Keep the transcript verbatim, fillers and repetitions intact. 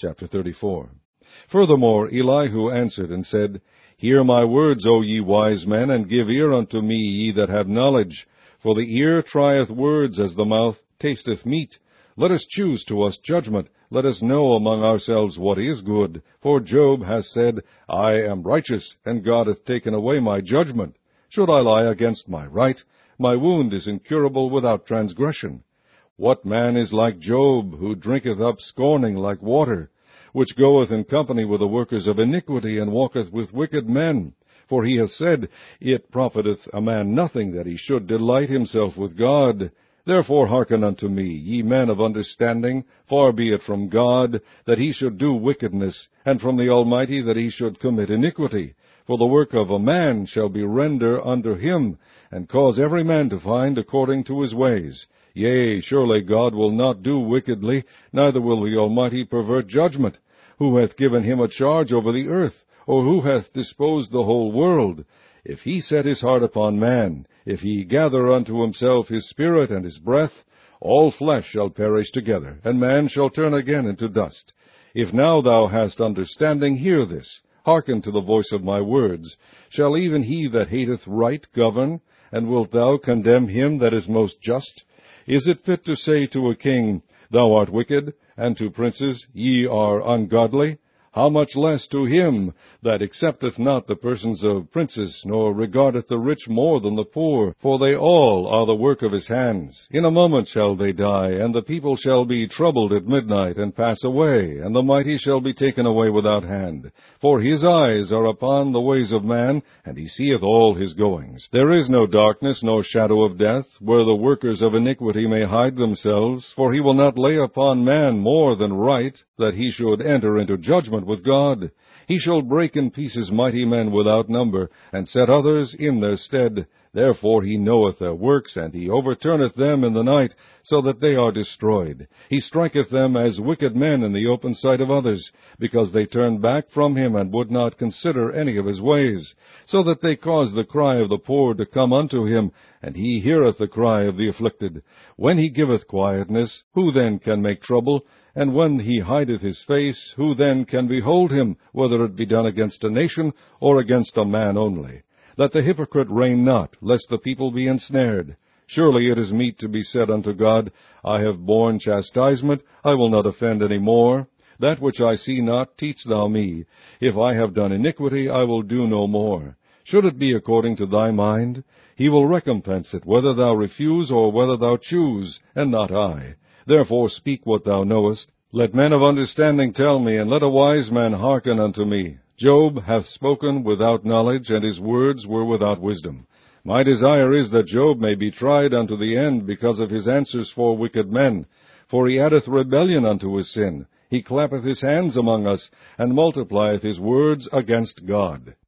Chapter thirty-four. Furthermore, Elihu answered and said, Hear my words, O ye wise men, and give ear unto me, ye that have knowledge. For the ear trieth words, as the mouth tasteth meat. Let us choose to us judgment. Let us know among ourselves what is good. For Job hath said, I am righteous, and God hath taken away my judgment. Should I lie against my right? My wound is incurable without transgression. What man is like Job, who drinketh up scorning like water, which goeth in company with the workers of iniquity, and walketh with wicked men? For he hath said, It profiteth a man nothing that he should delight himself with God. Therefore hearken unto me, ye men of understanding. Far be it from God that he should do wickedness, and from the Almighty that he should commit iniquity. For the work of a man shall be render unto him, and cause every man to find according to his ways. Yea, surely God will not do wickedly, neither will the Almighty pervert judgment. Who hath given him a charge over the earth? Or who hath disposed the whole world? If he set his heart upon man, if he gather unto himself his spirit and his breath, all flesh shall perish together, and man shall turn again into dust. If now thou hast understanding, hear this. Hearken to the voice of my words. Shall even he that hateth right govern? And wilt thou condemn him that is most just? Is it fit to say to a king, Thou art wicked, and to princes, Ye are ungodly? How much less to him that accepteth not the persons of princes, nor regardeth the rich more than the poor? For they all are the work of his hands. In a moment shall they die, and the people shall be troubled at midnight, and pass away, and the mighty shall be taken away without hand. For his eyes are upon the ways of man, and he seeth all his goings. There is no darkness, nor shadow of death, where the workers of iniquity may hide themselves. For he will not lay upon man more than right, that he should enter into judgment with God. He shall break in pieces mighty men without number, and set others in their stead. Therefore he knoweth their works, and he overturneth them in the night, so that they are destroyed. He striketh them as wicked men in the open sight of others, because they turned back from him, and would not consider any of his ways, so that they cause the cry of the poor to come unto him, and he heareth the cry of the afflicted. When he giveth quietness, who then can make trouble? And when he hideth his face, who then can behold him, whether it be done against a nation, or against a man only? Let the hypocrite reign not, lest the people be ensnared. Surely it is meet to be said unto God, I have borne chastisement, I will not offend any more. That which I see not, teach thou me. If I have done iniquity, I will do no more. Should it be according to thy mind? He will recompense it, whether thou refuse, or whether thou choose, and not I. Therefore speak what thou knowest. Let men of understanding tell me, and let a wise man hearken unto me. Job hath spoken without knowledge, and his words were without wisdom. My desire is that Job may be tried unto the end, because of his answers for wicked men. For he addeth rebellion unto his sin. He clappeth his hands among us, and multiplieth his words against God.